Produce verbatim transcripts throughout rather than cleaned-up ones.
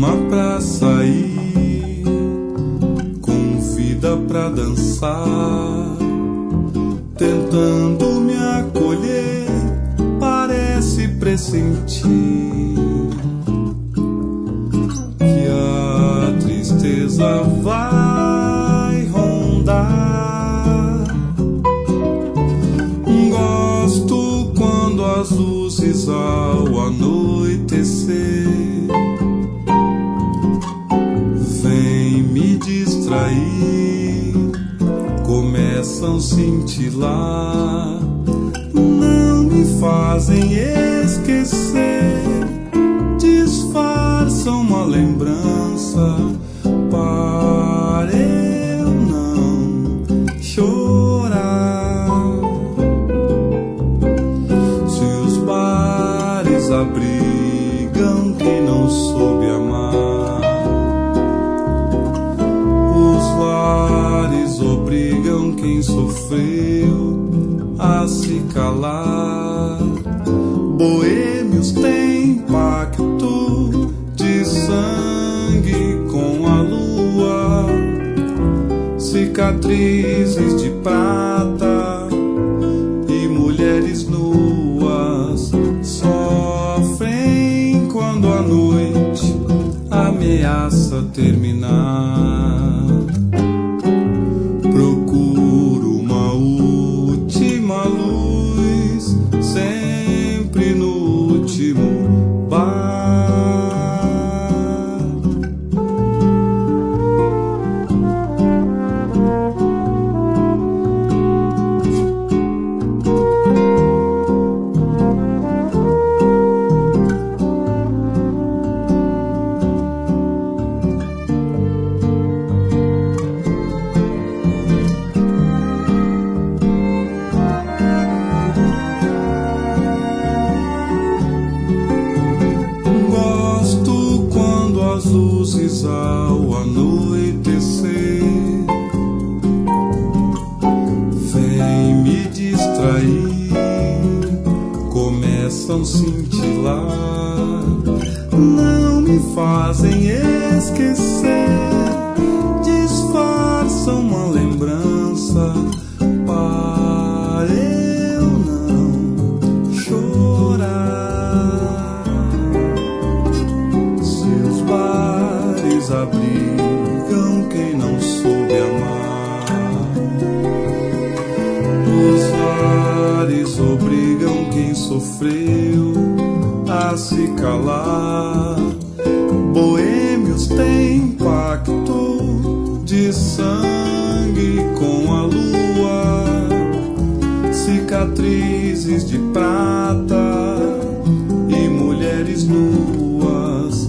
cama pra sair, convida pra dançar, tentando me acolher, parece pressentir que a tristeza vai rondar. Gosto quando as luzes ao anoitecer vem me distrair, começam a cintilar, não me fazem esquecer, disfarçam uma lembrança para eu não chorar. Se os bares abrigam quem não soube amar, os lares obrigam quem sofreu a se calar. Boêmios têm pacto de sangue com a lua, cicatrizes de prata e mulheres nuas sofrem quando a noite ameaça terminar. Procuro uma última luz, sempre no último bar. Luzes ao anoitecer vem me distrair, começam a cintilar, não me fazem esquecer, disfarçam uma lembrança para eu não chorar. Abrigam quem não soube amar, os lares obrigam quem sofreu a se calar. Boêmios têm pacto de sangue com a lua, cicatrizes de prata e mulheres nuas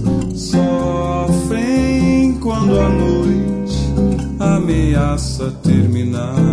sofrem quando a noite ameaça terminar.